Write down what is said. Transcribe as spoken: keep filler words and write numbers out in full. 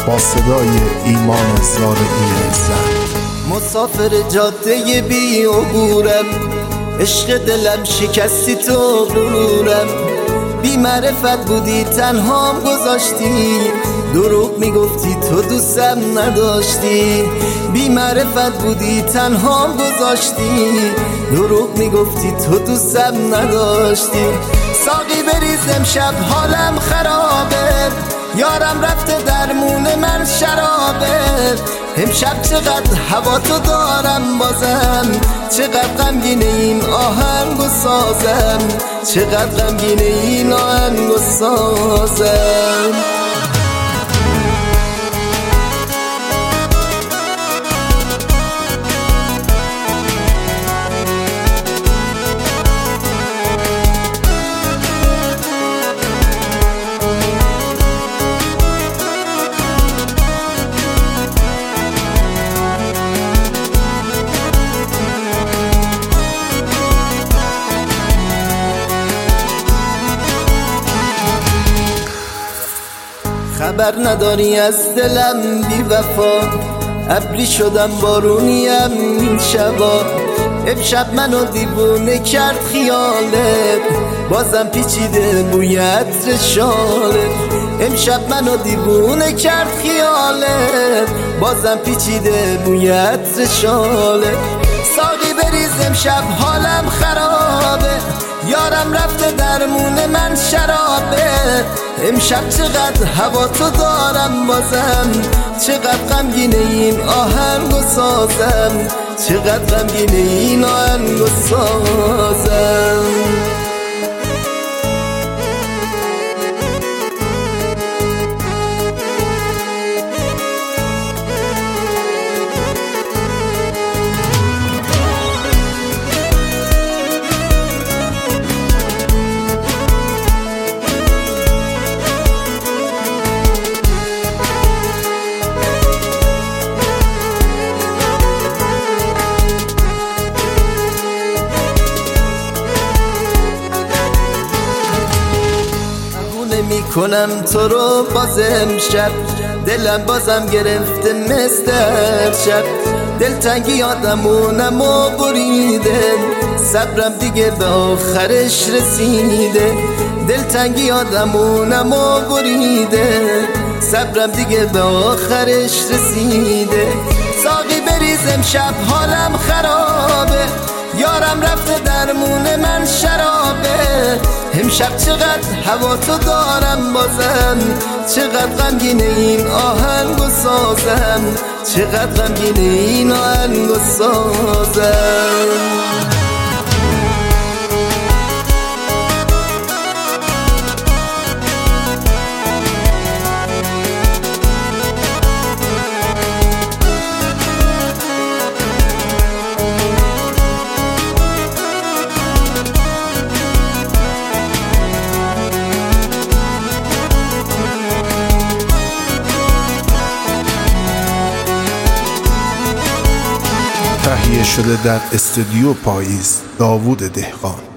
با صدای ایمان زارعی زن. مسافر جاده بی عبورم، عشق دلم شکستی تو غرورم. بی معرفت بودی تنهام گذاشتی، دروغ میگفتی تو دوستم نداشتی. بی معرفت بودی تنهام گذاشتی، دروغ میگفتی تو دوستم نداشتی. ساقی بریز امشب حالم خرابه، یارم رفته درمون من شرابه. امشب چقدر هوا تو دارم بازم، چقدر غمگینه این آهنگ و سازم، چقدر غمگینه این آهنگ و سازم. خبر نداری از دلم بی وفا، ابری شدم بارونیم این شبا. امشب منو دیوونه کرد خیالت، بازم پیچیده بوی عطر شالت. امشب منو دیوونه کرد خیالت، بازم پیچیده بوی عطر شالت. ساقی بریز امشب حالم خرابه، یارم رفته درمون من شرابه. امشب چقدر هوا تو دارم بازم، چقدر غمگینه این آهنگ و سازم، چقدر غمگینه این آهنگ و سازم. میکنم تو رو باز امشب، دلم بازم گرفته مثل هر شب. دلتنگی آدمونم و بریده، صبرم دیگه به آخرش رسیده. دلتنگی آدمونم و بریده، صبرم دیگه به آخرش رسیده. ساقی بریز امشب حالم خرابه، یارم رفته درمون من شرابه. امشب چقدر هوا تو دارم بازم، چقدر غمگینه این آهنگ و سازم، چقدر غمگینه این آهنگ و سازم. تهیه شده در استودیو پاییز، داوود دهقان.